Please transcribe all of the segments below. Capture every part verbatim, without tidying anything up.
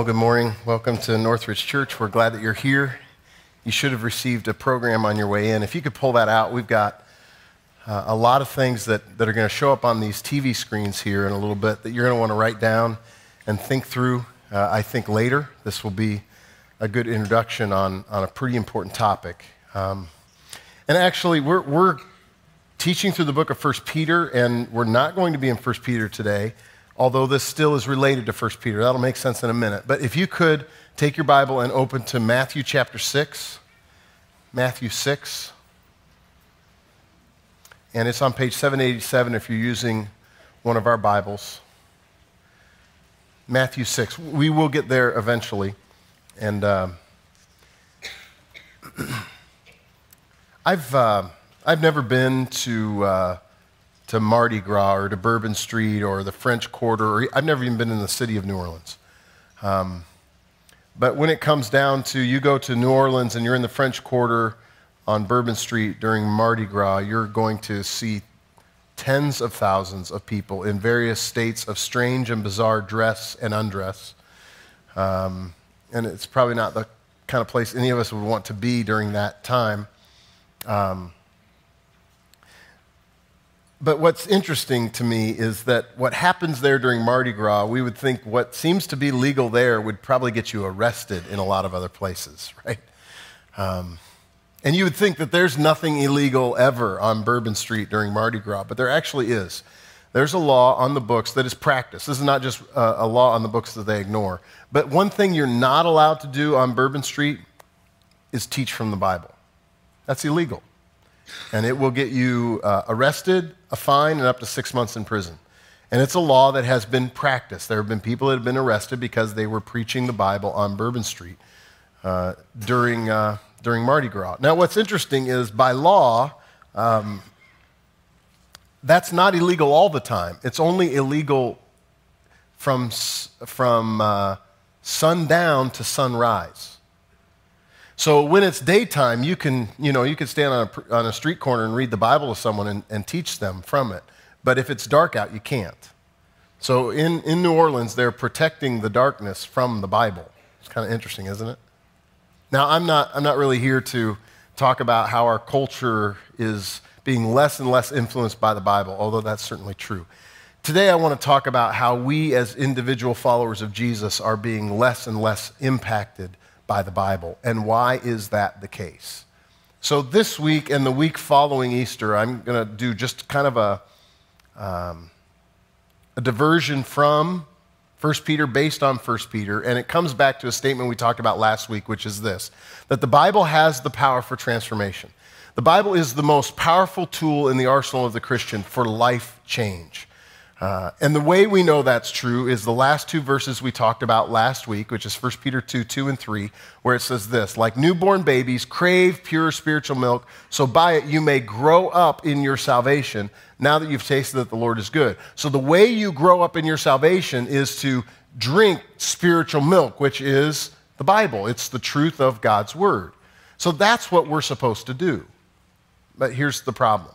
Well, good morning. Welcome to Northridge Church. We're glad that you're here. You should have received a program on your way in. If you could pull that out, we've got uh, a lot of things that, that are going to show up on these T V screens here in a little bit that you're going to want to write down and think through. Uh, I think later this will be a good introduction on, on a pretty important topic. Um, and actually, we're, we're teaching through the book of First Peter, and we're not going to be in First Peter today, although this still is related to First Peter. That'll make sense in a minute. But if you could take your Bible and open to Matthew chapter six. Matthew six. And it's on page seven eighty-seven if you're using one of our Bibles. Matthew six. We will get there eventually. And uh, I've, uh, I've never been to... Uh, to Mardi Gras or to Bourbon Street or the French Quarter, or I've never even been in the city of New Orleans. Um, but when it comes down to you go to New Orleans and you're in the French Quarter on Bourbon Street during Mardi Gras, you're going to see tens of thousands of people in various states of strange and bizarre dress and undress. Um, and it's probably not the kind of place any of us would want to be during that time. Um, But what's interesting to me is that what happens there during Mardi Gras, we would think what seems to be legal there would probably get you arrested in a lot of other places, right? Um, and you would think that there's nothing illegal ever on Bourbon Street during Mardi Gras, but there actually is. There's a law on the books that is practiced. This is not just a, a law on the books that they ignore. But one thing you're not allowed to do on Bourbon Street is teach from the Bible. That's illegal. And it will get you uh, arrested, a fine, and up to six months in prison. And it's a law that has been practiced. There have been people that have been arrested because they were preaching the Bible on Bourbon Street uh, during, uh, during Mardi Gras. Now, what's interesting is by law, um, that's not illegal all the time. It's only illegal from, from uh, sundown to sunrise. So when it's daytime, you can, you know, you can stand on a, on a street corner and read the Bible to someone and, and teach them from it. But if it's dark out, you can't. So in, in New Orleans, they're protecting the darkness from the Bible. It's kind of interesting, isn't it? Now, I'm not, I'm not really here to talk about how our culture is being less and less influenced by the Bible, although that's certainly true. Today, I want to talk about how we as individual followers of Jesus are being less and less impacted by the Bible, and why is that the case? So this week and the week following Easter, I'm going to do just kind of a, um, a diversion from First Peter based on First Peter, and it comes back to a statement we talked about last week, which is this, that the Bible has the power for transformation. The Bible is the most powerful tool in the arsenal of the Christian for life change. Uh, and the way we know that's true is the last two verses we talked about last week, which is First Peter two, two and three, where it says this, like newborn babies crave pure spiritual milk, so by it you may grow up in your salvation now that you've tasted that the Lord is good. So the way you grow up in your salvation is to drink spiritual milk, which is the Bible. It's the truth of God's word. So that's what we're supposed to do. But here's the problem.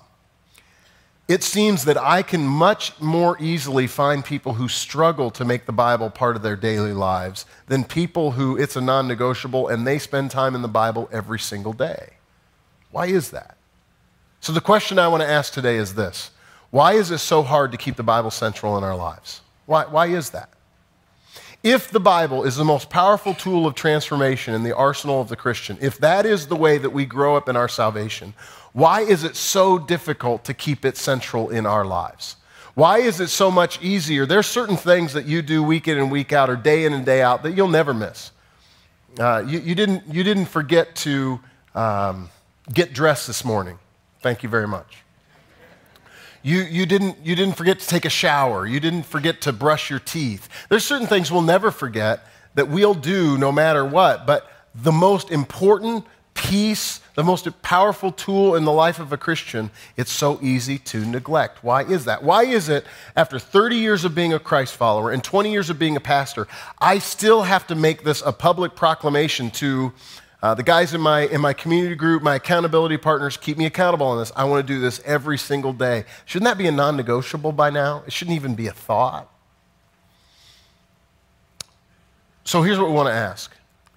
It seems that I can much more easily find people who struggle to make the Bible part of their daily lives than people who it's a non-negotiable and they spend time in the Bible every single day. Why is that? So the question I want to ask today is this. Why is it so hard to keep the Bible central in our lives? Why, why is that? If the Bible is the most powerful tool of transformation in the arsenal of the Christian, if that is the way that we grow up in our salvation, why is it so difficult to keep it central in our lives? Why is it so much easier? There's certain things that you do week in and week out or day in and day out that you'll never miss. Uh, you, you, didn't, you didn't forget to um, get dressed this morning. Thank you very much. You, you, didn't, you didn't forget to take a shower. You didn't forget to brush your teeth. There's certain things we'll never forget that we'll do no matter what, but the most important piece, the most powerful tool in the life of a Christian, it's so easy to neglect. Why is that? Why is it after thirty years of being a Christ follower and twenty years of being a pastor, I still have to make this a public proclamation to uh, the guys in my, in my community group, my accountability partners, keep me accountable on this. I want to do this every single day. Shouldn't that be a non-negotiable by now? It shouldn't even be a thought. So here's what we want to ask.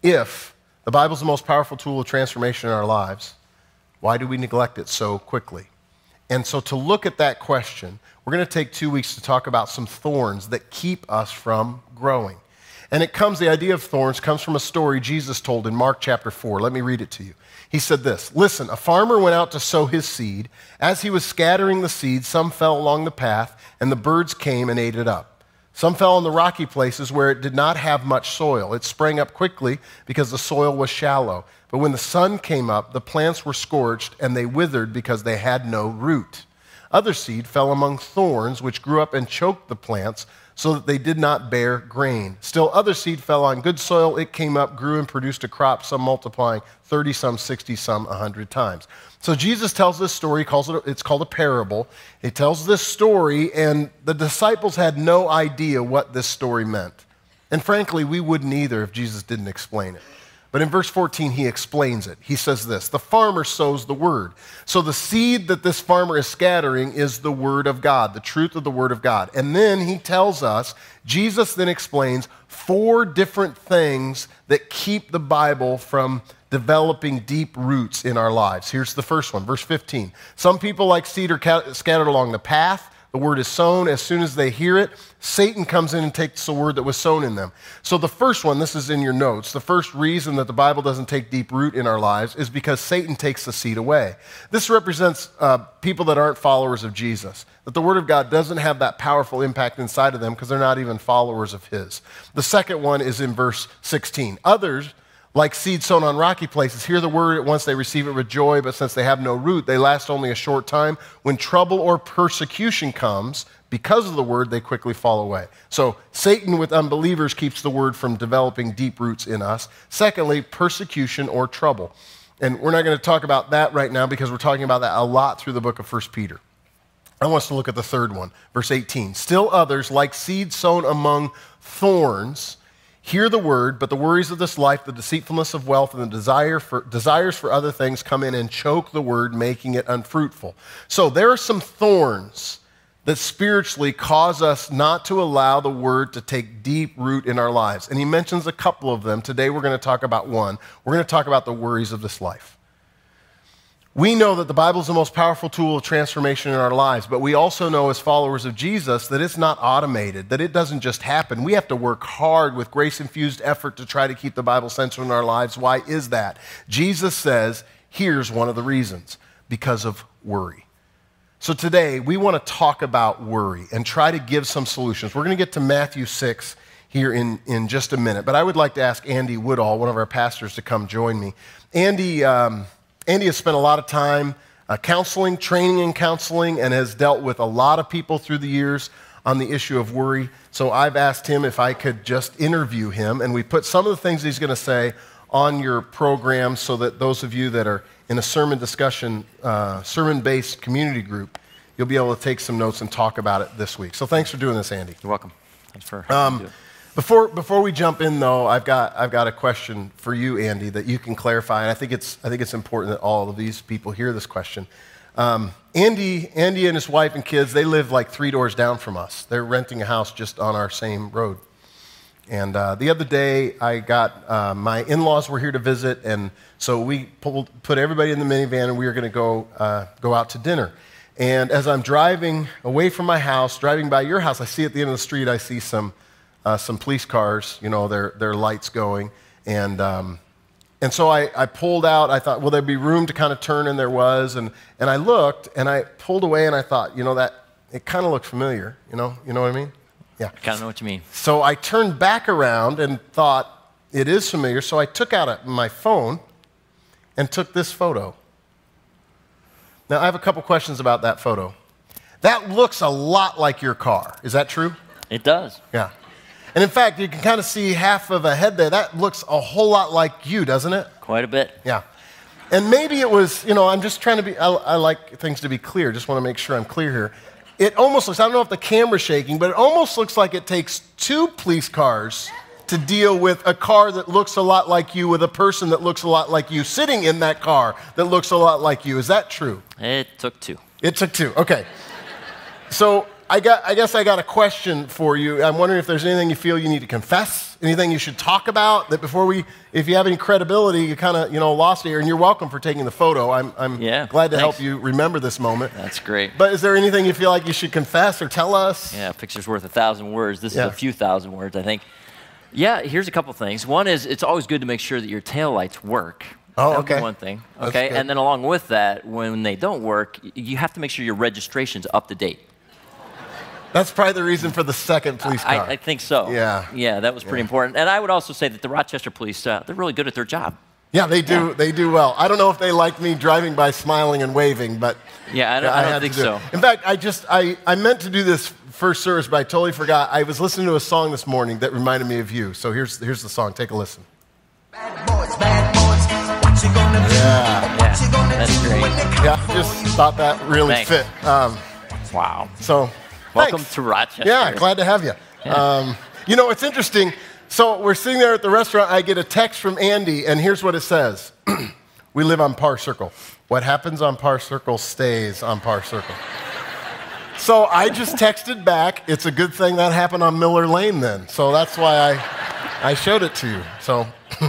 If the Bible's the most powerful tool of transformation in our lives, why do we neglect it so quickly? And so to look at that question, we're going to take two weeks to talk about some thorns that keep us from growing. And it comes, the idea of thorns comes from a story Jesus told in Mark chapter four. Let me read it to you. He said this, "Listen, a farmer went out to sow his seed. As he was scattering the seed, some fell along the path, and the birds came and ate it up. Some fell on the rocky places where it did not have much soil. It sprang up quickly because the soil was shallow. But when the sun came up, the plants were scorched, and they withered because they had no root. Other seed fell among thorns, which grew up and choked the plants, so that they did not bear grain. Still other seed fell on good soil. It came up, grew, and produced a crop, some multiplying thirty, some sixty, some one hundred times." So Jesus tells this story. He calls it, it's called a parable. He tells this story, and the disciples had no idea what this story meant. And frankly, we wouldn't either if Jesus didn't explain it. But in verse fourteen, he explains it. He says this, "The farmer sows the word." So the seed that this farmer is scattering is the word of God, the truth of the word of God. And then he tells us, Jesus then explains four different things that keep the Bible from developing deep roots in our lives. Here's the first one, verse fifteen. "Some people like seed are scattered along the path. The word is sown. As soon as they hear it, Satan comes in and takes the word that was sown in them." So the first one, this is in your notes, the first reason that the Bible doesn't take deep root in our lives is because Satan takes the seed away. This represents uh, people that aren't followers of Jesus, that the word of God doesn't have that powerful impact inside of them because they're not even followers of his. The second one is in verse sixteen. "Others, like seed sown on rocky places, hear the word at once, they receive it with joy, but since they have no root, they last only a short time. When trouble or persecution comes, because of the word, they quickly fall away." So Satan with unbelievers keeps the word from developing deep roots in us. Secondly, persecution or trouble. And we're not going to talk about that right now because we're talking about that a lot through the book of First Peter. I want us to look at the third one, verse eighteen. "Still others, like seed sown among thorns, hear the word, but the worries of this life, the deceitfulness of wealth, and the desire for, desires for other things come in and choke the word, making it unfruitful." So there are some thorns that spiritually cause us not to allow the word to take deep root in our lives. And he mentions a couple of them. Today we're going to talk about one. We're going to talk about the worries of this life. We know that the Bible is the most powerful tool of transformation in our lives, but we also know as followers of Jesus that it's not automated, that it doesn't just happen. We have to work hard with grace-infused effort to try to keep the Bible central in our lives. Why is that? Jesus says, here's one of the reasons, because of worry. So today, we want to talk about worry and try to give some solutions. We're going to get to Matthew six here in, in just a minute, but I would like to ask Andy Woodall, one of our pastors, to come join me. Andy... Um, Andy has spent a lot of time uh, counseling, training in counseling, and has dealt with a lot of people through the years on the issue of worry. So I've asked him if I could just interview him, and we put some of the things he's going to say on your program so that those of you that are in a sermon discussion, uh, sermon-based community group, you'll be able to take some notes and talk about it this week. So thanks for doing this, Andy. You're welcome. Thanks for um, having me. Before, before we jump in, though, I've got, I've got a question for you, Andy, that you can clarify. And I think it's, I think it's important that all of these people hear this question. Um, Andy, Andy and his wife and kids, they live like three doors down from us. They're renting a house just on our same road. And uh, the other day, I got, uh, my in-laws were here to visit, and so we pulled, put everybody in the minivan, and we were going to go, uh, go out to dinner. And as I'm driving away from my house, driving by your house, I see at the end of the street, I see some Uh, some police cars, you know, their, their lights going. And um, and so I, I pulled out. I thought, will there be room to kind of turn? And there was. And, and I looked, and I pulled away, and I thought, you know, that it kind of looked familiar. You know, you know what I mean? Yeah. I kind of know what you mean. So I turned back around and thought, it is familiar. So I took out a, my phone and took this photo. Now, I have a couple questions about that photo. That looks a lot like your car. Is that true? It does. Yeah. And in fact, you can kind of see half of a head there. That looks a whole lot like you, doesn't it? Quite a bit. Yeah. And maybe it was, you know, I'm just trying to be, I, I like things to be clear. Just want to make sure I'm clear here. It almost looks, I don't know if the camera's shaking, but it almost looks like it takes two police cars to deal with a car that looks a lot like you with a person that looks a lot like you sitting in that car that looks a lot like you. Is that true? It took two. It took two. Okay. So I, got, I guess I got a question for you. I'm wondering if there's anything you feel you need to confess, anything you should talk about, that before we, if you have any credibility, you kind of, you know, lost it here. And you're welcome for taking the photo. I'm, I'm yeah, glad to thanks. help you remember this moment. That's great. But is there anything you feel like you should confess or tell us? Yeah, a picture's worth a thousand words. This Yeah. is a few thousand words, I think. Yeah, here's a couple things. One is it's always good to make sure that your taillights work. Oh, that would be okay. one thing. That's Okay, good. and then along with that, when they don't work, y- you have to make sure your registration's up to date. That's probably the reason for the second police car. I, I think so. Yeah. Yeah, that was pretty Yeah. important. And I would also say that the Rochester police, uh, they're really good at their job. Yeah, they do. Yeah. They do well. I don't know if they like me driving by smiling and waving, but Yeah, I don't- I don't had think to do it. so. In fact, I just I, I meant to do this first service, but I totally forgot. I was listening to a song this morning that reminded me of you. So here's here's the song. Take a listen. Bad boys, bad boys, what you gonna do? Yeah, What you gonna that's do great. when they come yeah. for Just you? thought that really Thanks. fit. Um, Wow. so Welcome thanks. to Rochester. Yeah, glad to have you. Um, you know, it's interesting. So we're sitting there at the restaurant. I get a text from Andy, and here's what it says. We live on Par Circle. What happens on Par Circle stays on Par Circle. So I just texted back, it's a good thing that happened on Miller Lane then. So that's why I, I showed it to you. So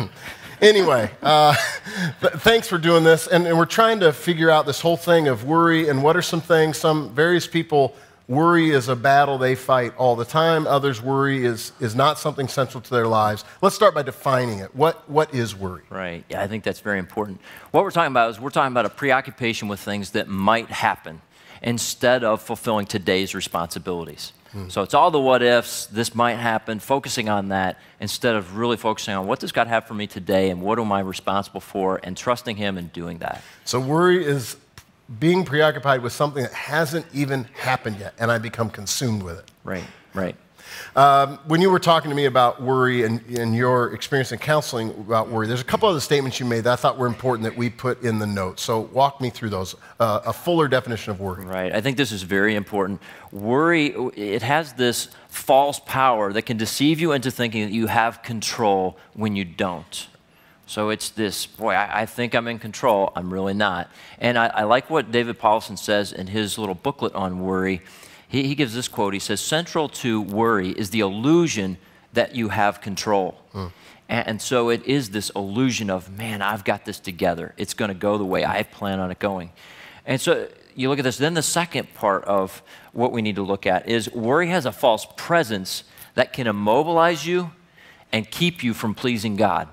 anyway, uh, th- thanks for doing this. And, and we're trying to figure out this whole thing of worry and what are some things, some various people worry is a battle they fight all the time. Others worry is, is not something central to their lives. Let's start by defining it. What, what is worry? Right. Yeah, I think that's very important. What we're talking about is we're talking about a preoccupation with things that might happen instead of fulfilling today's responsibilities. Hmm. So it's all the what ifs, this might happen, focusing on that instead of really focusing on what does God have for me today and what am I responsible for and trusting Him and doing that. So worry is being preoccupied with something that hasn't even happened yet, and I become consumed with it. Right, right. Um, when you were talking to me about worry and, and your experience in counseling about worry, there's a couple other statements you made that I thought were important that we put in the notes. So walk me through those. Uh, a fuller definition of worry. Right. I think this is very important. Worry, it has this false power that can deceive you into thinking that you have control when you don't. So it's this, boy, I, I think I'm in control. I'm really not. And I, I like what David Paulson says in his little booklet on worry. He, he gives this quote. He says, central to worry is the illusion that you have control. Hmm. And, and so it is this illusion of, man, I've got this together. It's going to go the way I plan on it going. And so you look at this. Then the second part of what we need to look at is worry has a false presence that can immobilize you and keep you from pleasing God.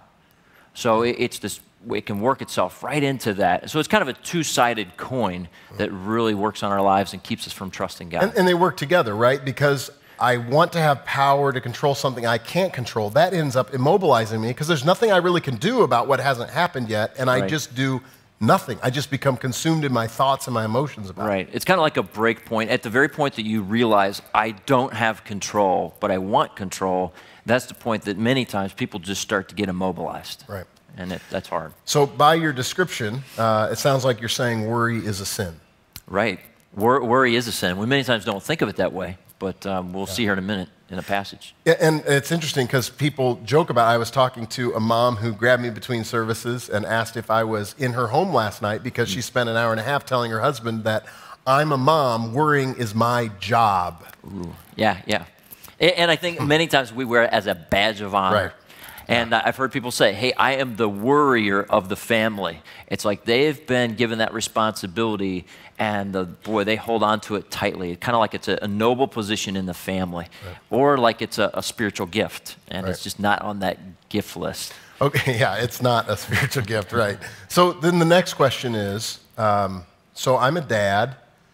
So it, it's this, it can work itself right into that. So it's kind of a two-sided coin that really works on our lives and keeps us from trusting God. And, and they work together, right? Because I want to have power to control something I can't control. That ends up immobilizing me because there's nothing I really can do about what hasn't happened yet, and I Right. just do nothing. I just become consumed in my thoughts and my emotions about it. Right. It's kind of like a break point. At the very point that you realize, I don't have control, but I want control, that's the point that many times people just start to get immobilized. Right. And it, that's hard. So by your description, uh, it sounds like you're saying worry is a sin. Right. Wor- worry is a sin. We many times don't think of it that way, but um, we'll yeah. see here in a minute in a passage. Yeah, and it's interesting because people joke about it. I was talking to a mom who grabbed me between services and asked if I was in her home last night because she spent an hour and a half telling her husband that I'm a mom, worrying is my job. Ooh. Yeah, yeah. And I think many times we wear it as a badge of honor. Right. And I've heard people say, hey, I am the worrier of the family. It's like they've been given that responsibility, and the, boy, they hold on to it tightly. Kind of like it's a, a noble position in the family, right. or like it's a, a spiritual gift, and right. it's just not on that gift list. Okay, yeah, it's not a spiritual gift, right. So then the next question is, um, so I'm a dad.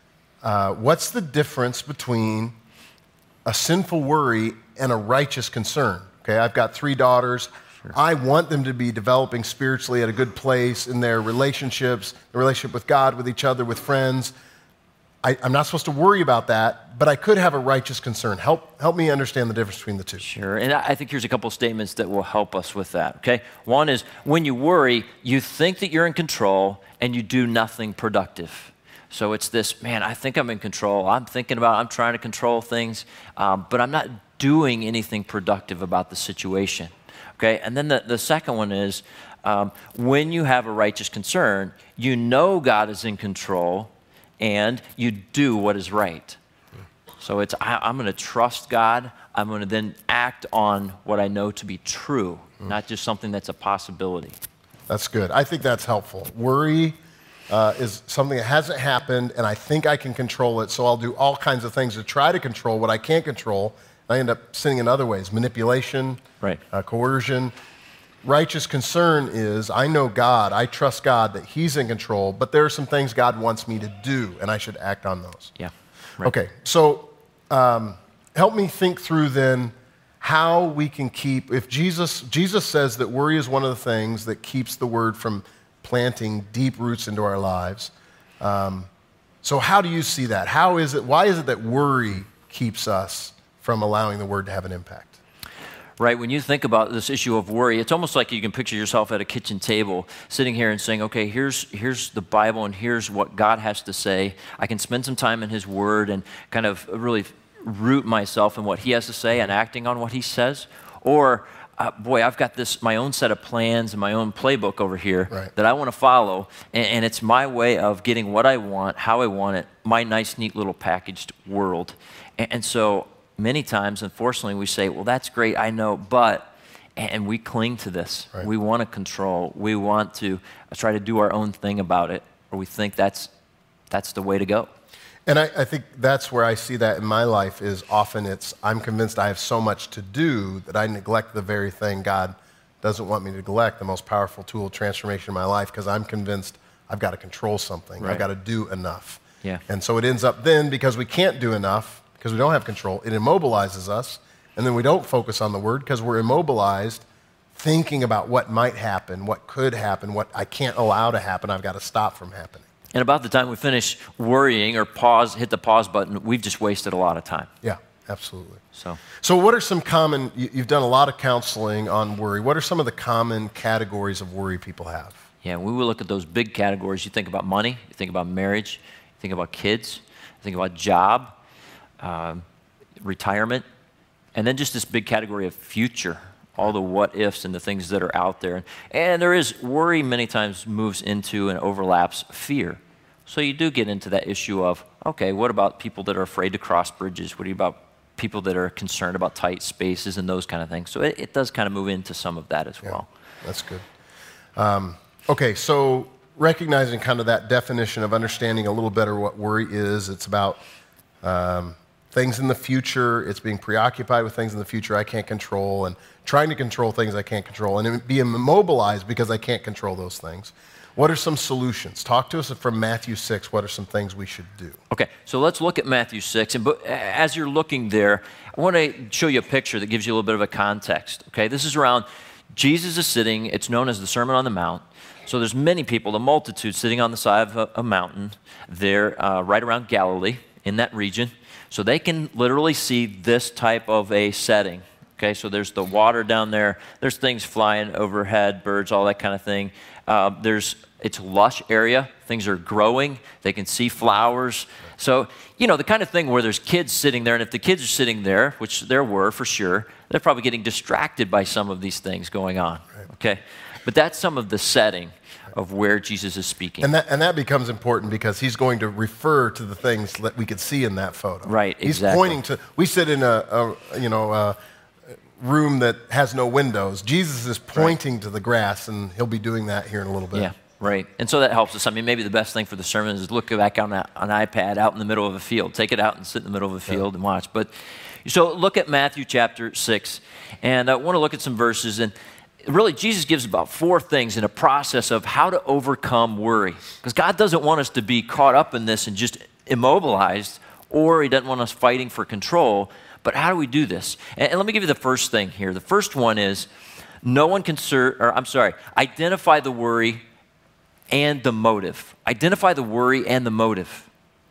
Uh, what's the difference between a sinful worry and a righteous concern? Okay, I've got three daughters. Sure. I want them to be developing spiritually at a good place in their relationships, the relationship with God, with each other, with friends. I, I'm not supposed to worry about that, but I could have a righteous concern. Help, help me understand the difference between the two. Sure, and I think here's a couple of statements that will help us with that, okay? One is, when you worry, you think that you're in control and you do nothing productive. So it's this, man, I think I'm in control. I'm thinking about, I'm trying to control things, um, but I'm not doing anything productive about the situation, okay? And then the, the second one is, um, when you have a righteous concern, you know God is in control and you do what is right. So it's, I, I'm going to trust God. I'm going to then act on what I know to be true, mm. not just something that's a possibility. That's good. I think that's helpful. Worry uh, is something that hasn't happened, and I think I can control it, so I'll do all kinds of things to try to control what I can't control. I end up sinning in other ways, manipulation, right. uh, coercion. Righteous concern is, I know God, I trust God that he's in control, but there are some things God wants me to do, and I should act on those. Yeah. Right. Okay, so um, help me think through then how we can keep, if Jesus, Jesus says that worry is one of the things that keeps the word from planting deep roots into our lives. Um, so how do you see that? How is it, why is it that worry keeps us from allowing the word to have an impact? Right, when you think about this issue of worry, it's almost like you can picture yourself at a kitchen table sitting here and saying, okay, here's, here's the Bible and here's what God has to say. I can spend some time in his word and kind of really root myself in what he has to say and acting on what he says. Or, uh, boy, I've got this, my own set of plans and my own playbook over here right. that I want to follow. And, and it's my way of getting what I want, how I want it, my nice, neat little packaged world. And, and so many times, unfortunately, we say, well, that's great, I know, but, and we cling to this. Right. We want to control. We want to try to do our own thing about it, or we think that's, that's the way to go. And I, I think that's where I see that in my life is often it's, I'm convinced I have so much to do that I neglect the very thing God doesn't want me to neglect, the most powerful tool of transformation in my life, because I'm convinced I've got to control something. Right. I've got to do enough. Yeah. And so it ends up then, because we can't do enough, because we don't have control, it immobilizes us, and then we don't focus on the word because we're immobilized thinking about what might happen, what could happen, what I can't allow to happen, I've got to stop from happening. And about the time we finish worrying or pause, hit the pause button, we've just wasted a lot of time. Yeah, absolutely. So, so what are some common, you've done a lot of counseling on worry, what are some of the common categories of worry people have? Yeah, we will look at those big categories. You think about money, you think about marriage, you think about kids, you think about job, Um, retirement, and then just this big category of future, all the what ifs and the things that are out there. And there is worry many times moves into and overlaps fear. So you do get into that issue of, okay, what about people that are afraid to cross bridges? What about people that are concerned about tight spaces and those kind of things? So it, it does kind of move into some of that as yeah, well. That's good. Um, okay, so recognizing kind of that definition of understanding a little better what worry is, it's about um, things in the future, it's being preoccupied with things in the future I can't control, and trying to control things I can't control, and being immobilized because I can't control those things. What are some solutions? Talk to us from Matthew six. What are some things we should do? Okay, so let's look at Matthew six. And but as you're looking there, I want to show you a picture that gives you a little bit of a context. Okay, this is around, Jesus is sitting, it's known as the Sermon on the Mount. So there's many people, the multitude, sitting on the side of a, a mountain there uh, right around Galilee, in that region. So they can literally see this type of a setting. Okay, so there's the water down there. There's things flying overhead, birds, all that kind of thing. Uh, there's, it's a lush area. Things are growing. They can see flowers. So, you know, the kind of thing where there's kids sitting there, and if the kids are sitting there, which there were for sure, they're probably getting distracted by some of these things going on. Okay, but that's some of the setting of where Jesus is speaking. And that, and that becomes important because he's going to refer to the things that we could see in that photo. Right, he's exactly. pointing to, we sit in a, a you know, a room that has no windows. Jesus is pointing right. to the grass, and he'll be doing that here in a little bit. Yeah, right. And so that helps us. I mean, maybe the best thing for the sermon is look back on that, an iPad out in the middle of a field. Take it out and sit in the middle of a field yeah. and watch. But so look at Matthew chapter six, and I want to look at some verses. And really, Jesus gives about four things in a process of how to overcome worry. Because God doesn't want us to be caught up in this and just immobilized, or he doesn't want us fighting for control. But how do we do this? And, and let me give you the first thing here. The first one is no one can serve, or I'm sorry, identify the worry and the motive. Identify the worry and the motive.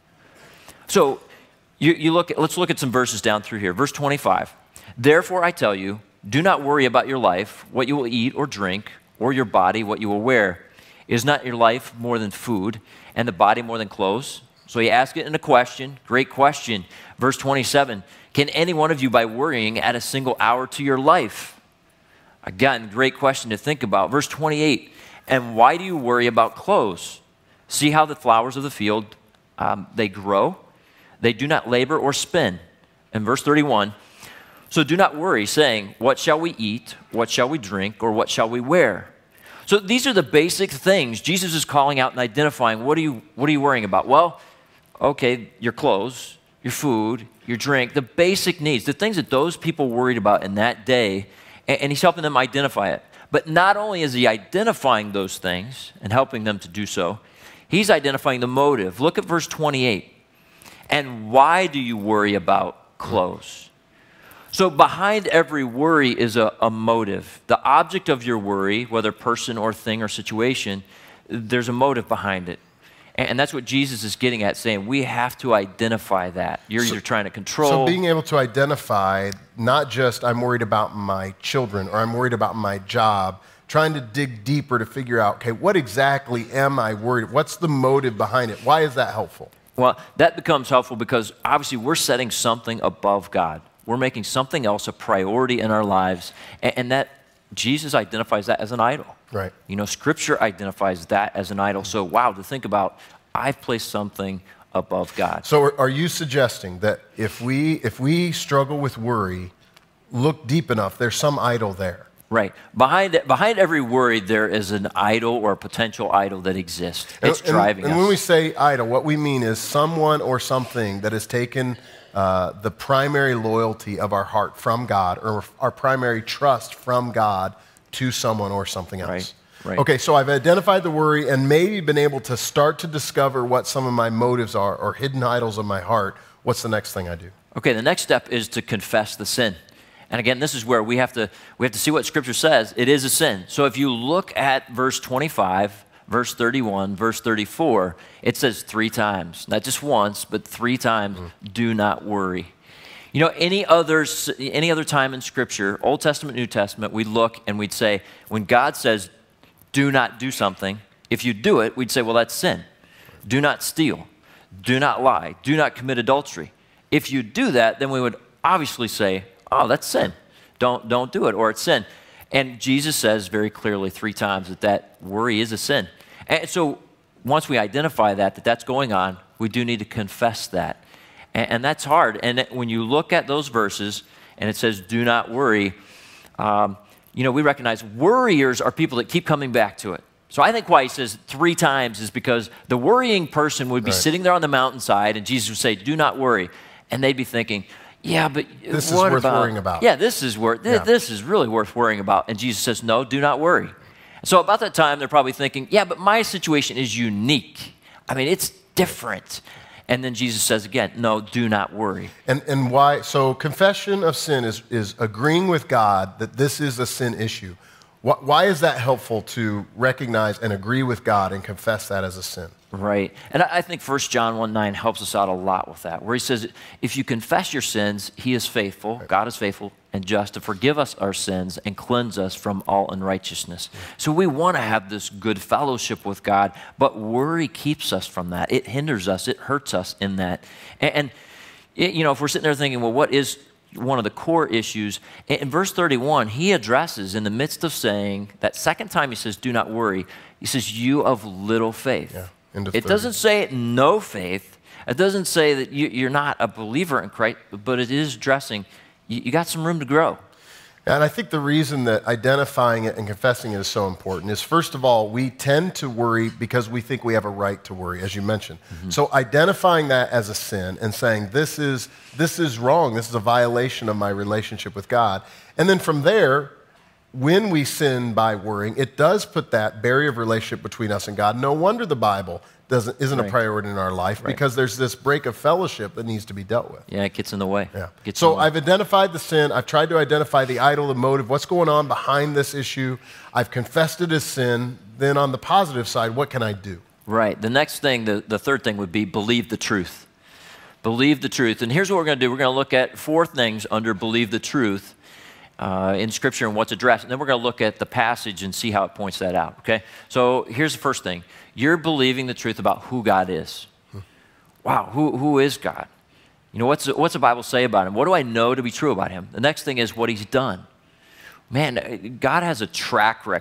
So you, you look at, let's look at some verses down through here. Verse twenty-five. Therefore I tell you, do not worry about your life, what you will eat or drink, or your body, what you will wear. Is not your life more than food, and the body more than clothes? So he asked it in a question. Great question. Verse twenty-seven. Can any one of you, by worrying, add a single hour to your life? Again, great question to think about. Verse twenty-eight. And why do you worry about clothes? See how the flowers of the field, um, they grow? They do not labor or spin. In verse thirty-one, so do not worry, saying, what shall we eat? What shall we drink? Or what shall we wear? So these are the basic things Jesus is calling out and identifying. What are you, what are you worrying about? Well, okay, your clothes, your food, your drink, the basic needs, the things that those people worried about in that day, and, and he's helping them identify it. But not only is he identifying those things and helping them to do so, he's identifying the motive. Look at verse twenty-eight. And why do you worry about clothes? So behind every worry is a, a motive. The object of your worry, whether person or thing or situation, there's a motive behind it. And, and that's what Jesus is getting at, saying we have to identify that. You're So- either trying to control. So being able to identify not just I'm worried about my children or I'm worried about my job, trying to dig deeper to figure out, okay, what exactly am I worried? What's the motive behind it? Why is that helpful? Well, that becomes helpful because obviously we're setting something above God. We're making something else a priority in our lives, and, and that Jesus identifies that as an idol. Right. You know, Scripture identifies that as an idol. So, wow, to think about, I've placed something above God. So are, are you suggesting that if we if we struggle with worry, look deep enough, there's some idol there? Right. Behind behind every worry, there is an idol or a potential idol that exists. It's and, driving and, us. and when we say idol, what we mean is someone or something that has taken uh, the primary loyalty of our heart from God, or our primary trust from God to someone or something else. Right, right. Okay, so I've identified the worry and maybe been able to start to discover what some of my motives are or hidden idols of my heart. What's the next thing I do? Okay, the next step is to confess the sin. And again, this is where we have to we have to see what Scripture says. It is a sin. So if you look at verse twenty-five, verse thirty-one, verse thirty-four, it says three times, not just once, but three times, mm. do not worry. You know, any other, any other time in Scripture, Old Testament, New Testament, we'd look and we'd say, when God says, do not do something, if you do it, we'd say, well, that's sin. Do not steal. Do not lie. Do not commit adultery. If you do that, then we would obviously say, oh, that's sin. Don't, don't do it, or it's sin. And Jesus says very clearly three times that that worry is a sin. And so once we identify that, that that's going on, we do need to confess that. And, and that's hard. And when you look at those verses, and it says, do not worry, um, you know, we recognize worriers are people that keep coming back to it. So I think why he says three times is because the worrying person would be Right. sitting there on the mountainside, and Jesus would say, do not worry. And they'd be thinking, yeah, but This is what worth about, worrying about. Yeah, this is worth. Th- Yeah. This is really worth worrying about. And Jesus says, no, do not worry. So about that time, they're probably thinking, yeah, but my situation is unique. I mean, it's different. And then Jesus says again, no, do not worry. And, and why? So confession of sin is, is agreeing with God that this is a sin issue. Why, why is that helpful to recognize and agree with God and confess that as a sin? Right. And I I think First John one nine helps us out a lot with that, where he says, if you confess your sins, he is faithful, Right. God is faithful and just to forgive us our sins and cleanse us from all unrighteousness. So we want to have this good fellowship with God, but worry keeps us from that. It hinders us. It hurts us in that. And, and it, you know, if we're sitting there thinking, well, what is one of the core issues? In, in verse thirty-one, he addresses in the midst of saying, that second time he says, do not worry, he says, you of little faith. Yeah. End of It thirty. doesn't say no faith. It doesn't say that you, you're not a believer in Christ, but it is addressing you, you got some room to grow. And I think the reason that identifying it and confessing it is so important is, first of all, we tend to worry because we think we have a right to worry, as you mentioned. Mm-hmm. So identifying that as a sin and saying, this is, this is wrong, this is a violation of my relationship with God. And then from there, when we sin by worrying, it does put that barrier of relationship between us and God. No wonder the Bible doesn't, isn't Right. a priority in our life, Right. because there's this break of fellowship that needs to be dealt with. Yeah, it gets in the way. Yeah. Gets in So the way. I've identified the sin. I've tried to identify the idol, the motive, what's going on behind this issue. I've confessed it as sin. Then on the positive side, what can I do? Right. The next thing, the, the third thing would be believe the truth. Believe the truth. And here's what we're going to do. We're going to look at four things under believe the truth uh, in Scripture and what's addressed. And then we're going to look at the passage and see how it points that out. Okay? So here's the first thing. You're believing the truth about who God is. Wow, who, who is God? You know, what's, what's the Bible say about him? What do I know to be true about him? The next thing is what he's done. Man, God has a track record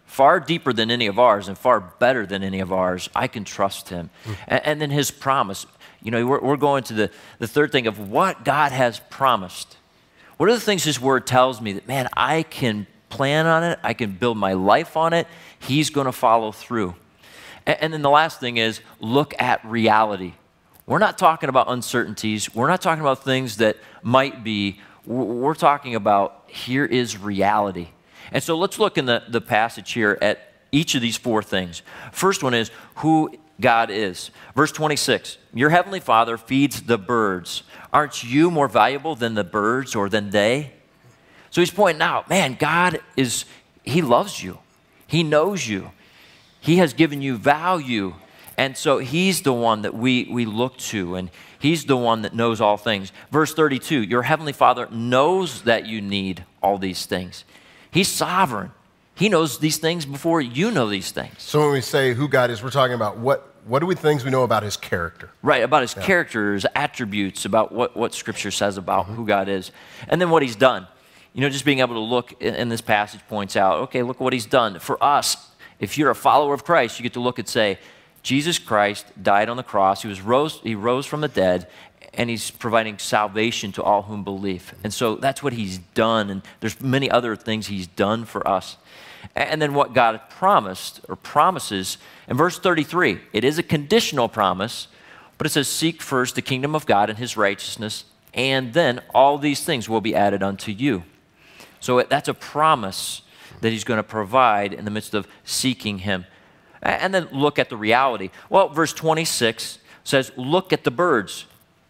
far deeper than any of ours and far better than any of ours. I can trust him. Mm. And, and then his promise. You know, we're, we're going to the, the third thing of what God has promised. What are the things his word tells me that, man, I can plan on it, I can build my life on it, he's going to follow through. And, and then the last thing is look at reality. We're not talking about uncertainties. We're not talking about things that might be. We're talking about here is reality. And so let's look in the, the passage here at each of these four things. First one is who God is. Verse twenty-six, your heavenly Father feeds the birds. Aren't you more valuable than the birds or than they? So he's pointing out, man, God is, he loves you. He knows you. He has given you value. And so he's the one that we, we look to, and he's the one that knows all things. Verse thirty-two, your heavenly Father knows that you need all these things. He's sovereign. He knows these things before you know these things. So when we say who God is, we're talking about what What do we things we know about his character? Right, about his yeah. character, his attributes, about what, what Scripture says about mm-hmm. who God is. And then what he's done. You know, just being able to look in, in this passage points out, okay, look what he's done. For us, if you're a follower of Christ, you get to look and say, Jesus Christ died on the cross. He was rose, he rose from the dead, and he's providing salvation to all whom believe. And so that's what he's done, and there's many other things he's done for us. And then what God promised or promises in verse thirty-three, it is a conditional promise, but it says, seek first the kingdom of God and his righteousness, and then all these things will be added unto you. So that's a promise that he's going to provide in the midst of seeking him. And then look at the reality. Well, verse twenty-six says, look at the birds.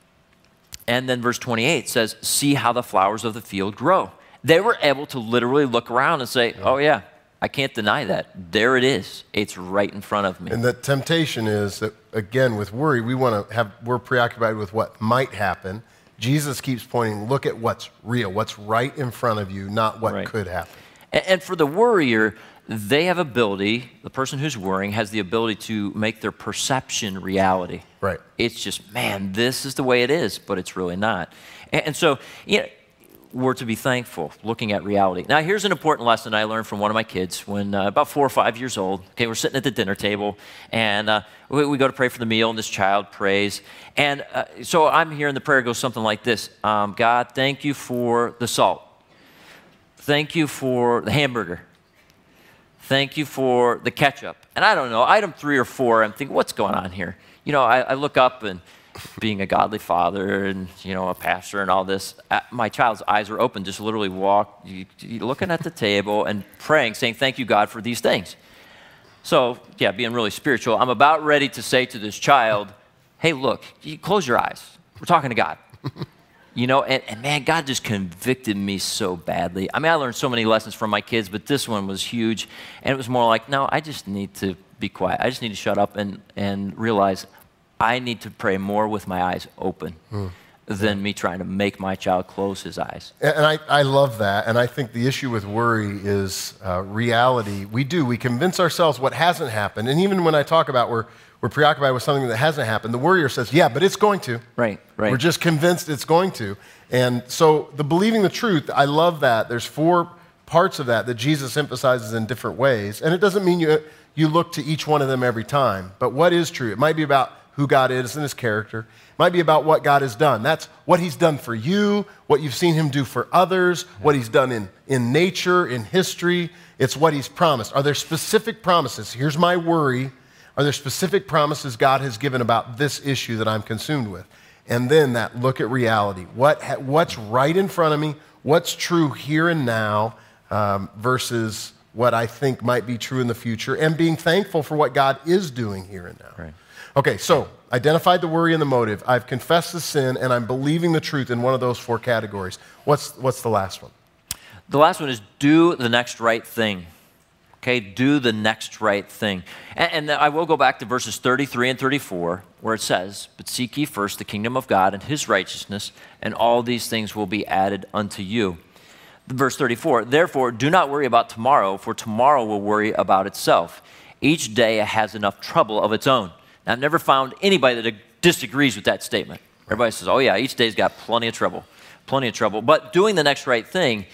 And then verse twenty-eight says, see how the flowers of the field grow. They were able to literally look around and say, oh yeah, I can't deny that. There it is. It's right in front of me. And the temptation is that, again, with worry, we want to have, we're preoccupied with what might happen. Jesus keeps pointing, look at what's real, what's right in front of you, not what right. could happen. And, and for the worrier, they have ability, the person who's worrying has the ability to make their perception reality. Right. It's just, man, this is the way it is, but it's really not. And, and so, you know, we're to be thankful, looking at reality. Now, here's an important lesson I learned from one of my kids when uh, about four or five years old. Okay, we're sitting at the dinner table, and uh, we, we go to pray for the meal, and this child prays. And uh, so I'm hearing the prayer goes something like this. Um, God, thank you for the salt. Thank you for the hamburger. Thank you for the ketchup. And I don't know, item three or four, I'm thinking, what's going on here? You know, I, I look up and being a godly father and, you know, a pastor and all this, my child's eyes are open, just literally walk, you, you looking at the table and praying, saying, thank you, God, for these things. So, yeah, being really spiritual, I'm about ready to say to this child, hey, look, you close your eyes. We're talking to God. You know, and, and man, God just convicted me so badly. I mean, I learned so many lessons from my kids, but this one was huge. And it was more like, no, I just need to be quiet. I just need to shut up and, and realize I need to pray more with my eyes open mm. than yeah. me trying to make my child close his eyes. And I, I love that. And I think the issue with worry is uh, reality. We do. We convince ourselves what hasn't happened. And even when I talk about we're, we're preoccupied with something that hasn't happened, the worrier says, yeah, but it's going to. Right, right. We're just convinced it's going to. And so the believing the truth, I love that. There's four parts of that that Jesus emphasizes in different ways. And it doesn't mean you, you look to each one of them every time. But what is true? It might be about who God is and his character. It might be about what God has done. That's what he's done for you, what you've seen him do for others, what he's done in, in nature, in history. It's what he's promised. Are there specific promises? Here's my worry. Are there specific promises God has given about this issue that I'm consumed with? And then that look at reality. What, what's right in front of me? What's true here and now um, versus what I think might be true in the future, and being thankful for what God is doing here and now. Right. Okay, so identified the worry and the motive. I've confessed the sin, and I'm believing the truth in one of those four categories. What's, what's the last one? The last one is do the next right thing. Okay, do the next right thing. And, and I will go back to verses thirty-three and thirty-four, where it says, but seek ye first the kingdom of God and his righteousness, and all these things will be added unto you. Verse thirty-four, therefore do not worry about tomorrow, for tomorrow will worry about itself. Each day has enough trouble of its own. Now, I've never found anybody that disagrees with that statement. Everybody says, oh yeah, each day's got plenty of trouble, plenty of trouble. But doing the next right thing,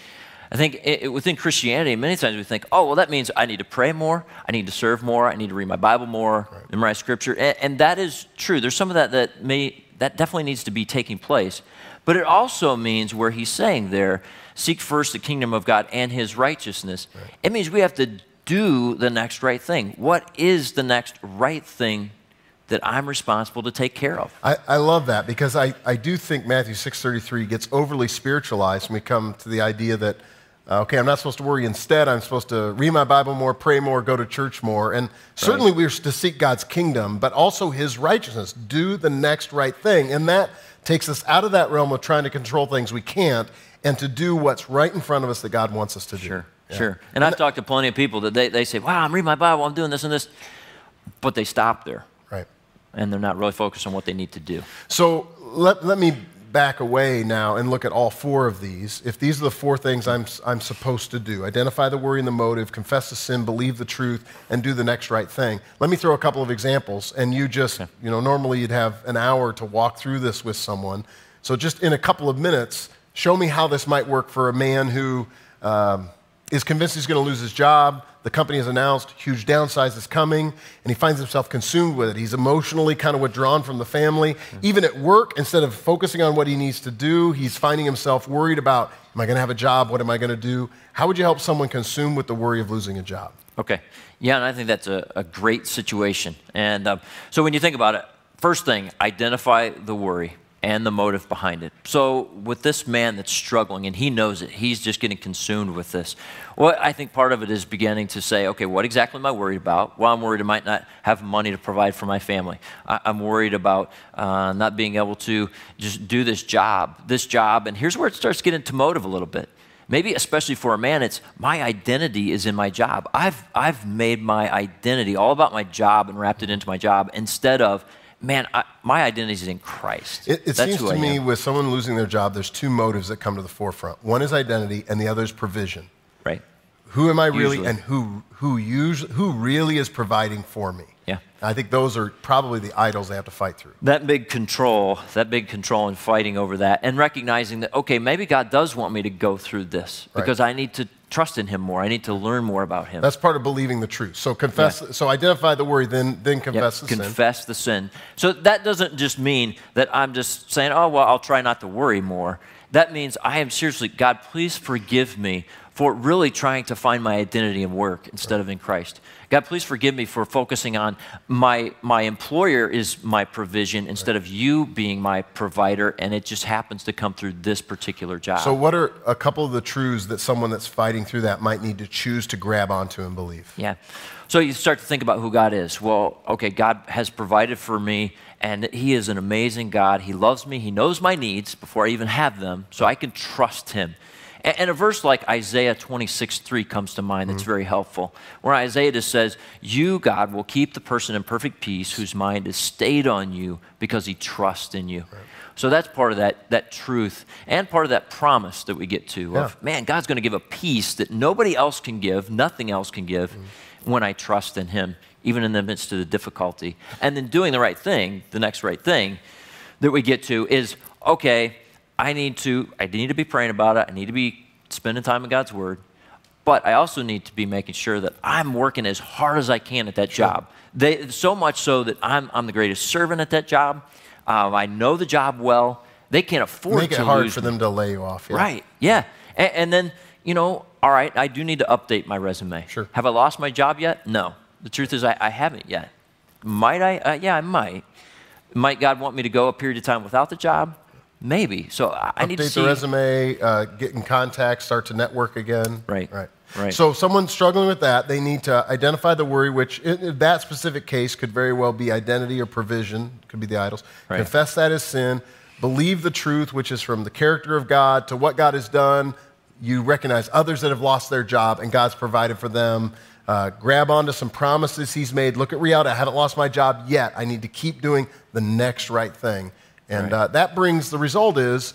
I think it, it, within Christianity, many times we think, oh, well, that means I need to pray more, I need to serve more, I need to read my Bible more, Right. memorize Scripture, and, and that is true. There's some of that that may that definitely needs to be taking place, but it also means where he's saying there, seek first the kingdom of God and His righteousness. Right. It means we have to do the next right thing. What is the next right thing that I'm responsible to take care of? I, I love that because I, I do think Matthew six thirty-three gets overly spiritualized when we come to the idea that, uh, okay, I'm not supposed to worry. Instead, I'm supposed to read my Bible more, pray more, go to church more. And certainly we're to seek God's kingdom, but also His righteousness. Do the next right thing. And that takes us out of that realm of trying to control things we can't and to do what's right in front of us that God wants us to do. Sure, Yeah. sure. And I've talked to plenty of people that they, they say, wow, I'm reading my Bible, I'm doing this and this, but they stop there. Right. And they're not really focused on what they need to do. So let, let me back away now and look at all four of these. If these are the four things I'm, I'm supposed to do, identify the worry and the motive, confess the sin, believe the truth, and do the next right thing. Let me throw a couple of examples, and you just, Okay. you know, normally you'd have an hour to walk through this with someone. So just in a couple of minutes, show me how this might work for a man who um, is convinced he's going to lose his job. The company has announced huge downsize is coming, and he finds himself consumed with it. He's emotionally kind of withdrawn from the family. Mm-hmm. Even at work, instead of focusing on what he needs to do, he's finding himself worried about, am I going to have a job? What am I going to do? How would you help someone consumed with the worry of losing a job? Okay. Yeah, and I think that's a, a great situation. And um, so when you think about it, first thing, identify the worry and the motive behind it. So with this man that's struggling, and he knows it, he's just getting consumed with this. Well, I think part of it is beginning to say, okay, what exactly am I worried about? Well, I'm worried I might not have money to provide for my family. I, I'm worried about uh, not being able to just do this job, this job. And here's where it starts getting to motive a little bit. Maybe especially for a man, it's my identity is in my job. I've, I've made my identity all about my job and wrapped it into my job instead of, man, I, my identity is in Christ. It, it That's seems who to I me am. with someone losing their job, there's two motives that come to the forefront. One is identity, and the other is provision. Right? Who am I really, Usually. and who who usually, who really is providing for me? Yeah. I think those are probably the idols they have to fight through. That big control, that big control and fighting over that, and recognizing that, okay, maybe God does want me to go through this Right. because I need to trust in Him more. I need to learn more about Him. That's part of believing the truth. So confess. So identify the worry, then then Yep, confess the sin. confess the sin. So that doesn't just mean that I'm just saying, oh, well, I'll try not to worry more. That means I am seriously, God, please forgive me for really trying to find my identity in work instead of in Christ. God, please forgive me for focusing on my, my employer is my provision instead of you being my provider, and it just happens to come through this particular job. So what are a couple of the truths that someone that's fighting through that might need to choose to grab onto and believe? Yeah. So you start to think about who God is. Well, okay, God has provided for me, and He is an amazing God. He loves me. He knows my needs before I even have them, so I can trust Him. And, and a verse like Isaiah twenty-six three comes to mind that's very helpful, where Isaiah just says, you, God, will keep the person in perfect peace whose mind is stayed on you because he trusts in you. Right. So that's part of that, that truth and part of that promise that we get to of, Yeah. man, God's going to give a peace that nobody else can give, nothing else can give mm. when I trust in Him, even in the midst of the difficulty. And then doing the right thing, the next right thing that we get to is, okay, I need to, I need to be praying about it. I need to be spending time in God's Word. But I also need to be making sure that I'm working as hard as I can at that Sure. job. They, so much so that I'm, I'm the greatest servant at that job. Um, I know the job well. They can't afford Make to it hard lose for me. them to lay you off. Yeah. Right, yeah. And, and then, you know, all right, I do need to update my resume. Sure. Have I lost my job yet? No. The truth is I, I haven't yet. Might I? Uh, yeah, I might. Might God want me to go a period of time without the job? Maybe. So I, I need to Update see. the resume, uh, get in contact, start to network again. Right, Right. right. So if someone's struggling with that, they need to identify the worry, which in in that specific case could very well be identity or provision, could be the idols. Right. Confess that as sin. Believe the truth, which is from the character of God to what God has done. You recognize others that have lost their job and God's provided for them. Uh, grab onto some promises He's made. Look at reality. I haven't lost my job yet. I need to keep doing the next right thing. And Right. uh, that brings, the result is,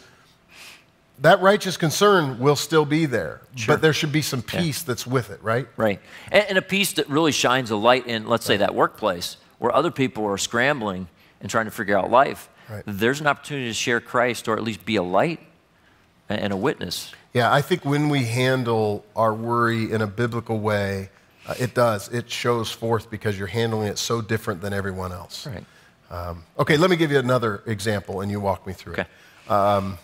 that righteous concern will still be there, Sure. but there should be some peace that's with it, right? Right. And, and a piece that really shines a light in, let's say, that workplace where other people are scrambling and trying to figure out life. Right. There's an opportunity to share Christ or at least be a light and a witness. Yeah, I think when we handle our worry in a biblical way, uh, it does. It shows forth because you're handling it so different than everyone else. Right. Um, okay, let me give you another example, and you walk me through Okay. it. Um,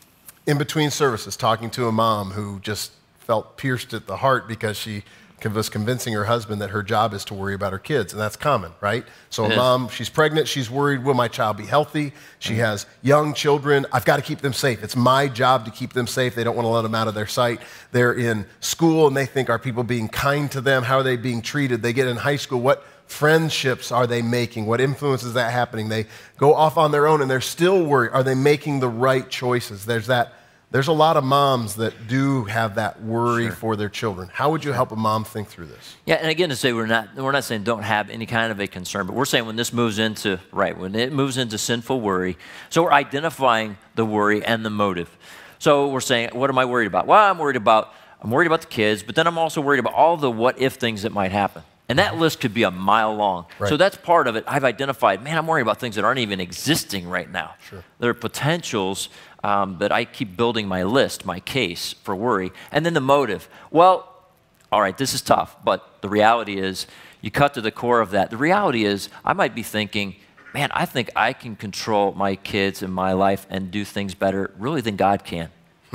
in between services, talking to a mom who just felt pierced at the heart because she was convincing her husband that her job is to worry about her kids, and that's common, right? So It a is. mom, she's pregnant, she's worried, will my child be healthy? She has young children, I've got to keep them safe. It's my job to keep them safe. They don't want to let them out of their sight. They're in school, and they think, are people being kind to them? How are they being treated? They get in high school, what friendships are they making? What influence is that happening? They go off on their own, and they're still worried. Are they making the right choices? There's that. There's a lot of moms that do have that worry Sure. for their children. How would you help a mom think through this? Yeah, and again, to say we're not we're not saying don't have any kind of a concern, but we're saying when this moves into right when it moves into sinful worry, so we're identifying the worry and the motive. So we're saying, what am I worried about? Well, I'm worried about I'm worried about the kids, but then I'm also worried about all the what if things that might happen. And that list could be a mile long. Right. So that's part of it. I've identified, man, I'm worried about things that aren't even existing right now. Sure. There are potentials um, that I keep building my list, my case for worry. And then the motive. Well, all right, this is tough, but the reality is, you cut to the core of that. The reality is, I might be thinking, man, I think I can control my kids and my life and do things better really than God can.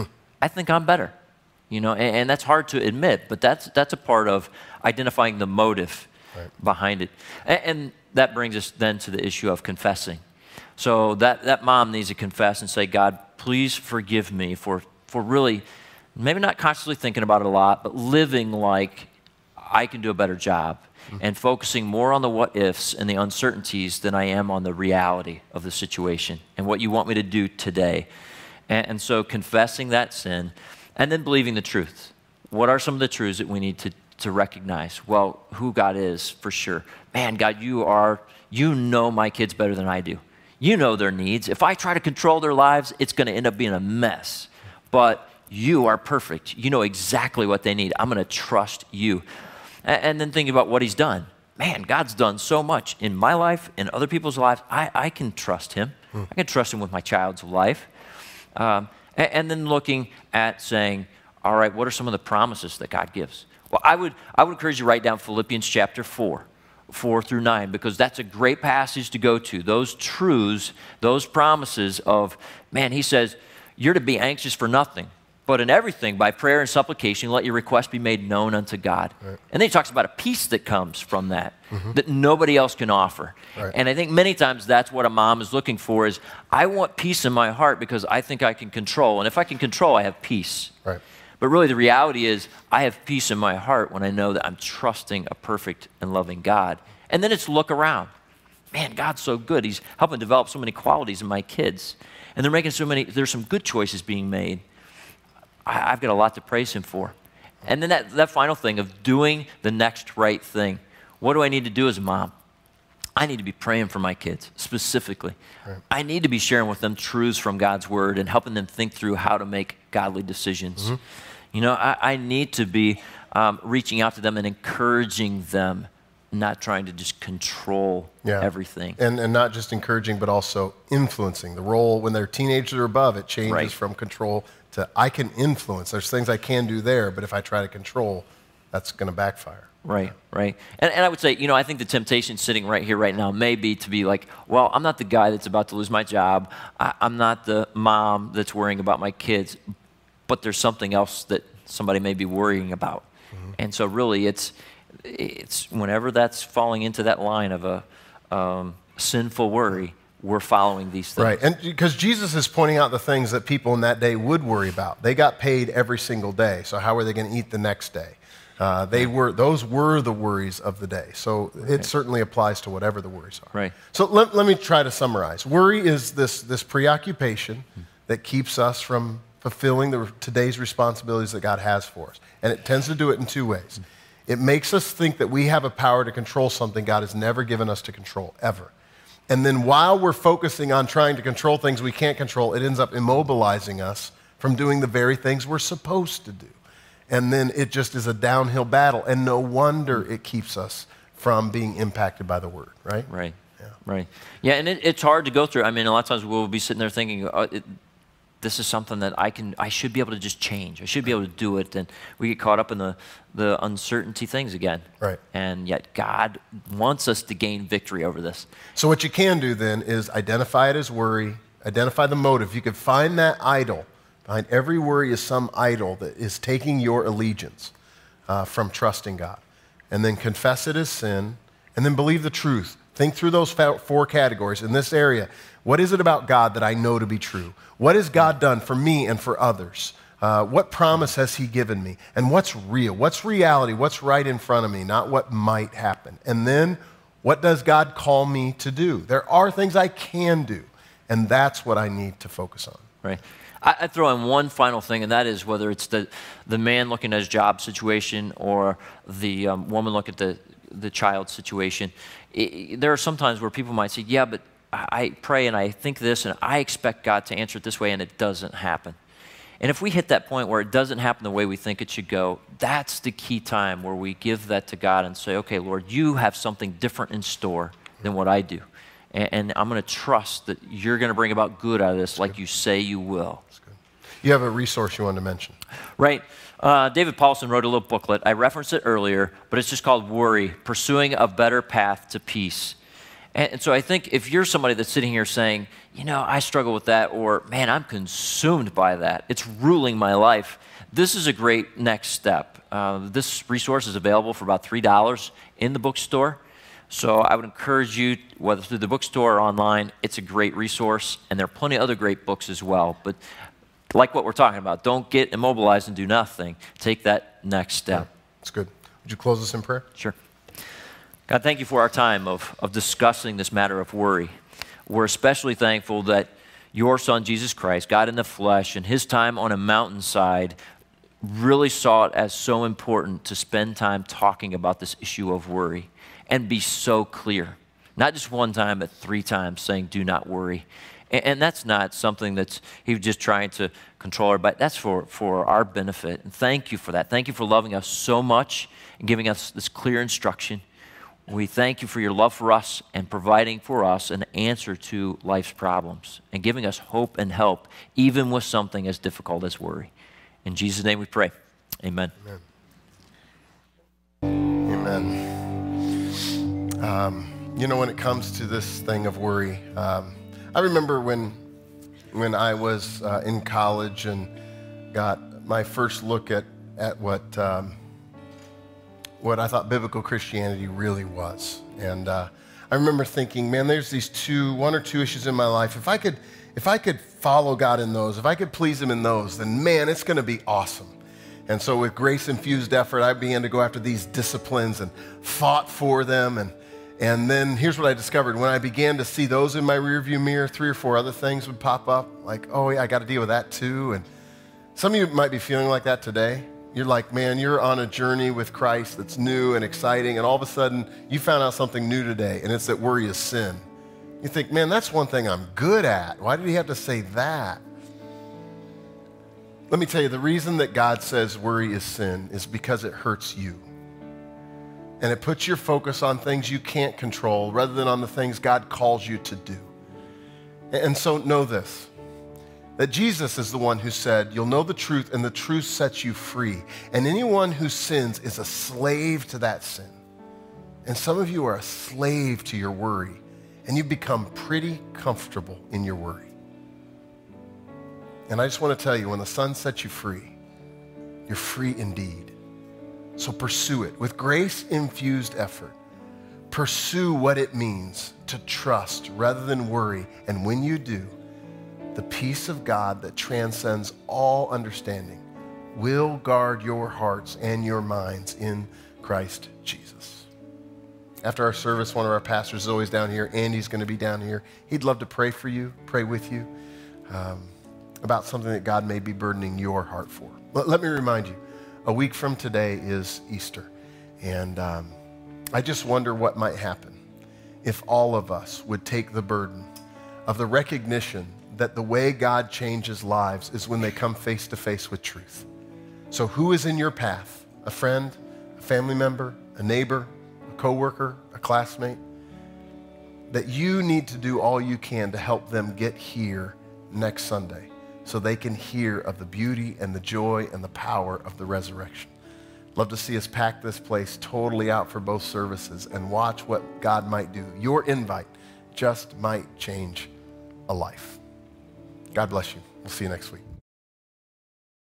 I think I'm better. You know, and, and that's hard to admit, but that's that's a part of identifying the motive Right. behind it. And, and that brings us then to the issue of confessing. So that, that mom needs to confess and say, God, please forgive me for, for really, maybe not consciously thinking about it a lot, but living like I can do a better job mm-hmm. and focusing more on the what ifs and the uncertainties than I am on the reality of the situation and what you want me to do today. And, and so confessing that sin and then believing the truth. What are some of the truths that we need to, to recognize? Well, who God is for sure. Man, God, you are, you know my kids better than I do. You know their needs. If I try to control their lives, it's going to end up being a mess. But you are perfect. You know exactly what they need. I'm going to trust you. And, and then thinking about what he's done. Man, God's done so much in my life, in other people's lives. I, I can trust him. Hmm. I can trust him with my child's life. Um, and, and then looking at saying, all right, what are some of the promises that God gives? Well, I would, I would encourage you to write down Philippians chapter four. four through nine, because that's a great passage to go to. Those truths, those promises of, man, he says, you're to be anxious for nothing, but in everything, by prayer and supplication, let your request be made known unto God. Right. And then he talks about a peace that comes from that, mm-hmm. that nobody else can offer. Right. And I think many times that's what a mom is looking for is, I want peace in my heart because I think I can control. And if I can control, I have peace. Right. But really the reality is I have peace in my heart when I know that I'm trusting a perfect and loving God. And then it's look around. Man, God's so good. He's helping develop so many qualities in my kids. And they're making so many, there's some good choices being made. I, I've got a lot to praise him for. And then that, that final thing of doing the next right thing. What do I need to do as a mom? I need to be praying for my kids, specifically. Right. I need to be sharing with them truths from God's word and helping them think through how to make godly decisions. Mm-hmm. You know, I, I need to be um, reaching out to them and encouraging them, not trying to just control yeah. everything. And, and not just encouraging, but also influencing. The role when they're teenagers or above, it changes right. from control to I can influence. There's things I can do there, but if I try to control, that's going to backfire. Right, right. And, and I would say, you know, I think the temptation sitting right here, right now, may be to be like, well, I'm not the guy that's about to lose my job. I, I'm not the mom that's worrying about my kids. But there's something else that somebody may be worrying about. Mm-hmm. And so really it's, it's whenever that's falling into that line of a um, sinful worry, we're following these things. Right, and because Jesus is pointing out the things that people in that day would worry about. They got paid every single day, so how are they going to eat the next day? Uh, they were; those were the worries of the day. So okay. it certainly applies to whatever the worries are. Right. So let, let me try to summarize. Worry is this, this preoccupation mm-hmm. that keeps us from fulfilling the, today's responsibilities that God has for us. And it tends to do it in two ways. It makes us think that we have a power to control something God has never given us to control, ever. And then while we're focusing on trying to control things we can't control, it ends up immobilizing us from doing the very things we're supposed to do. And then it just is a downhill battle. And no wonder it keeps us from being impacted by the word, right? Right, yeah. right. Yeah, and it, it's hard to go through. I mean, a lot of times we'll be sitting there thinking, oh, it, this is something that I can, I should be able to just change. I should be able to do it. And we get caught up in the, the uncertainty things again. Right. And yet God wants us to gain victory over this. So what you can do then is identify it as worry, identify the motive. You can find that idol. Behind every worry is some idol that is taking your allegiance uh, from trusting God. And then confess it as sin, and then believe the truth. Think through those four categories in this area. What is it about God that I know to be true? What has God done for me and for others? Uh, what promise has he given me? And what's real? What's reality? What's right in front of me, not what might happen? And then, what does God call me to do? There are things I can do, and that's what I need to focus on. Right. I, I throw in one final thing, and that is whether it's the, the man looking at his job situation or the um, woman looking at the, the child situation. It, there are some times where people might say, yeah, but I pray and I think this and I expect God to answer it this way, and it doesn't happen. And if we hit that point where it doesn't happen the way we think it should go, that's the key time where we give that to God and say, okay, Lord, you have something different in store than what I do. And, and I'm going to trust that you're going to bring about good out of this like you say you will. You have a resource you wanted to mention. Right. Uh, David Paulson wrote a little booklet. I referenced it earlier, but it's just called Worry, Pursuing a Better Path to Peace. And, and so I think if you're somebody that's sitting here saying, you know, I struggle with that, or man, I'm consumed by that, it's ruling my life, this is a great next step. Uh, this resource is available for about three dollars in the bookstore. So I would encourage you, whether through the bookstore or online, it's a great resource, and there are plenty of other great books as well. But like what we're talking about, don't get immobilized and do nothing. Take that next step. Yeah, that's good. Would you close us in prayer? Sure. God, thank you for our time of, of discussing this matter of worry. We're especially thankful that your Son, Jesus Christ, God in the flesh, and his time on a mountainside really saw it as so important to spend time talking about this issue of worry and be so clear. Not just one time, but three times saying, do not worry. And that's not something that's he was just trying to control everybody. That's for, for our benefit. And thank you for that. Thank you for loving us so much and giving us this clear instruction. We thank you for your love for us and providing for us an answer to life's problems and giving us hope and help, even with something as difficult as worry. In Jesus' name we pray. Amen. Amen. Amen. Um, you know, when it comes to this thing of worry, um, I remember when when I was uh, in college and got my first look at, at what um, what I thought biblical Christianity really was. And uh, I remember thinking, man, there's these two, one or two issues in my life. If I could, if I could follow God in those, if I could please him in those, then man, it's going to be awesome. And so with grace-infused effort, I began to go after these disciplines and fought for them. And And then here's what I discovered. When I began to see those in my rearview mirror, three or four other things would pop up, like, oh, yeah, I got to deal with that too. And some of you might be feeling like that today. You're like, man, you're on a journey with Christ that's new and exciting, and all of a sudden, you found out something new today, and it's that worry is sin. You think, man, that's one thing I'm good at. Why did he have to say that? Let me tell you, the reason that God says worry is sin is because it hurts you. And it puts your focus on things you can't control rather than on the things God calls you to do. And so know this, that Jesus is the one who said, you'll know the truth and the truth sets you free. And anyone who sins is a slave to that sin. And some of you are a slave to your worry, and you've become pretty comfortable in your worry. And I just want to tell you, when the Son sets you free, you're free indeed. So pursue it with grace-infused effort. Pursue what it means to trust rather than worry. And when you do, the peace of God that transcends all understanding will guard your hearts and your minds in Christ Jesus. After our service, one of our pastors is always down here. Andy's going to be down here. He'd love to pray for you, pray with you um, about something that God may be burdening your heart for. Let, let me remind you, a week from today is Easter, and um, I just wonder what might happen if all of us would take the burden of the recognition that the way God changes lives is when they come face to face with truth. So who is in your path? A friend, a family member, a neighbor, a coworker, a classmate? That you need to do all you can to help them get here next Sunday so they can hear of the beauty and the joy and the power of the resurrection. Love to see us pack this place totally out for both services and watch what God might do. Your invite just might change a life. God bless you. We'll see you next week.